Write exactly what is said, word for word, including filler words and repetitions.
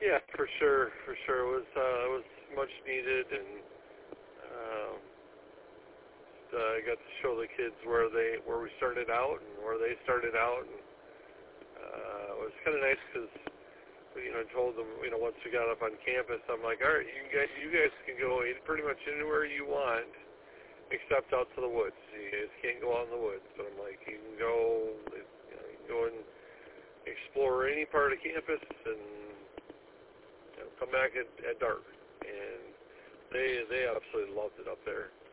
Yeah, for sure, for sure. It was uh, it was much needed, and um, uh, I got to show the kids where they where we started out and where they started out, and uh, it was kind of nice because you know I told them you know once we got up on campus, I'm like, all right, you guys you guys can go in pretty much anywhere you want except out to the woods. You guys can't go out in the woods, but I'm like, you can go you know, you can go and explore any part of campus and you know, come back at, at dark, and they they absolutely loved it up there.